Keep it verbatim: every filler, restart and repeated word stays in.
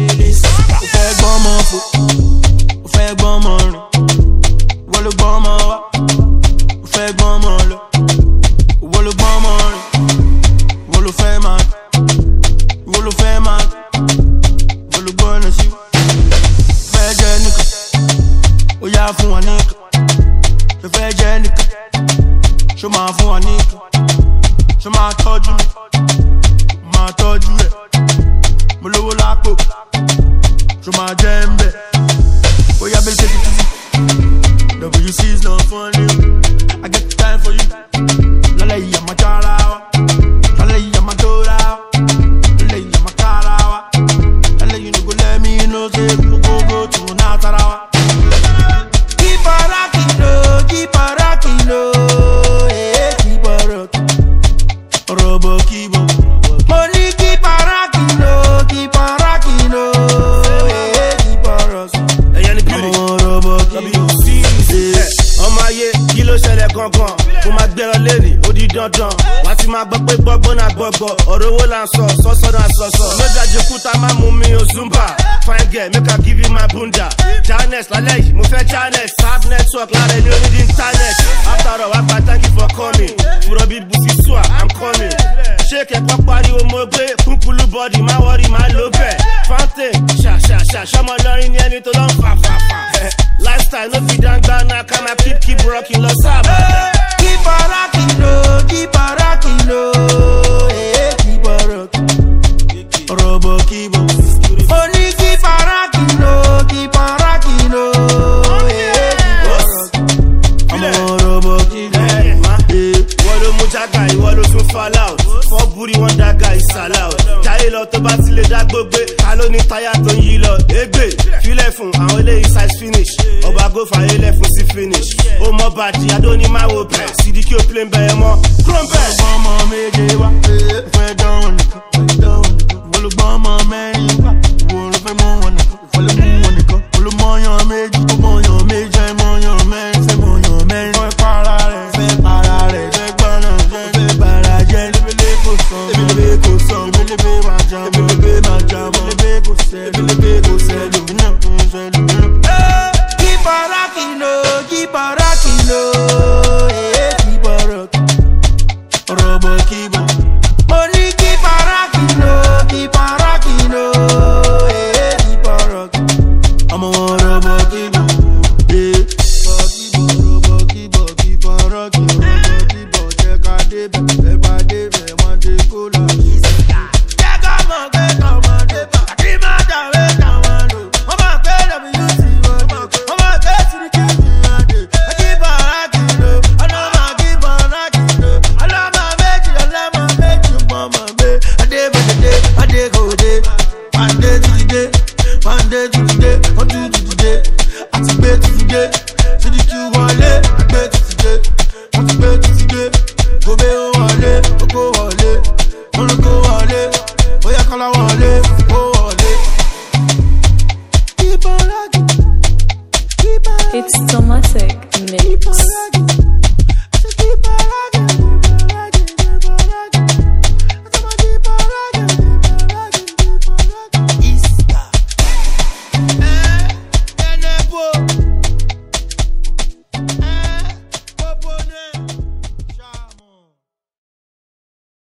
Ó fẹ́ gbọ́n mọ́ fò, ó fẹ́ gbọ́n mọ́ rìn. Wọ́n ló gbọ́n mọ́ wá, ó fẹ́ gbọ́n mọ́ lọ. Wọ́n ló gbọ́n mọ́ rìn, wọ́n ló fẹ́ máa, wọ́n ló fẹ́ máa, wọ́n ló gbọ́n lọ sí. Fẹ́ jẹ́ nìkan, ó yá fún wa nìkan. Ṣé fẹ́ jẹ́ nìkan, ṣó máa fún wa nìkan. Ṣó máa tọ́jú mi, máa tọ́jú ẹ̀. Mo lówó lápò, ṣó máa jẹ́ ń bẹ̀. Ó yá bẹ́ẹ̀ take it easy. W C is not funny. I get the time for you. Lálẹ́ yìí àmà jára wa, lálẹ́ yìí àmà tóra wa, lálẹ́ yìí àmà kára wa, lálẹ́ yìí no go let me know say we go go to Natara wa. Keep on rocking though, keep on rocking though, eh, keep on rocking. Robo keep on, money keep on rocking though, keep on rocking though, eh, keep on rocking. Ẹ̀yẹ́ ni beauty, Robo keep on. ọmọ ayé kí ló ṣẹlẹ̀ gangan mo máa gbẹ́rọ lẹ́nìí ó di dandan wá ti máa gbọ́ pé gbọ́gbọ́n náà gbọ́gbọ́ ọ̀rọ̀ owó là ń sọ sọ́sọ́ náà sọ́sọ́ lọ́jà jẹ́kúta máa mú mi ò zumba fine girl make I give you my bunda channels lálẹ́ yìí mo fẹ́ channels sab network lára ẹni onídìí internet after all wá gba thank you for coming fúrọ̀ bí busi sua I'm coming ṣé kẹ́kọ̀ọ́ pariwo mo gbé kúnkúlú bọ́dì má wọ́rí má ló bẹ̀ fountain ṣàṣàṣà ṣọmọ lọ́rin ní ẹni tó lọ́ ń fà fà fà lifestyle no be dangba na kama keep keep rocking lọ sábà. Keep on rocking though, keep on rocking though, eh, keep on rocking. Robo keep on. Money keep on rocking though, keep on rocking though, eh, keep on rocking. I'm a robo keep on. Ìwọ ló mú jágà, ìwọ ló tún fall out. Fọ́ búrí wọn dága ìsàlá o. Jáyé lọ tó bá ti lè dá gbogbo. Ta ló ní táyà tó ń yí lọ? Égbè filẹ̀ fún àwọn eléyìí size finish. Ọba gófà ilẹ̀ fún sí finish. Ó mọ bàjì, adó ní máa wo bẹ̀. Sídìkì ó plé ń bẹ̀rẹ̀ mọ́. Crumpet. Ọmọ méje wá, fẹ́ dánwò nìkan. Olùgbọ́n ọmọ mẹ́rin wá, wo ló fẹ́ mú wọn nìkan. Fọlẹ́ mú wọn nìkan. Olùmọ̀yàn méjì, ó mọ̀yàn méjì, ẹ̀ mọ̀yàn mẹ́rin, fẹ́ mọ̀yàn mẹ́rin. Fẹ́ para rẹ̀, fẹ́ para rẹ̀, fẹ́ gbọ́nà jẹ́, fẹ́ bara jẹ́. Ebelebe kò sàn, ebelebe kò sàn, ebelebe máa jà mọ́, ebelebe máa jà mọ́, ebelebe kò sẹ́, ebelebe kò sẹ́, lòmínà, sẹ́ lòmínà. Keep on rocking though, keep on rocking though, eh, keep on rocking. Robo keep on. Money keep on rocking though, keep on rocking though, eh, keep on rocking. I'm a robo keep on, eh. Robo keep on, keep on rocking. Robo keep on, check out the bed, bed, bed, bed, one day cool out. Check out my bed, come on, bed. I keep my down, bed, down, one low. I'm a bed, I'm a U C, I'm a bed to the kitchen, I keep on rocking though. I know my keep on rocking though. I love my baby, I love my baby, mama, baby. I day by the day, I day go day. One day to the day, one day to the day, one day to the day. I take day to the day.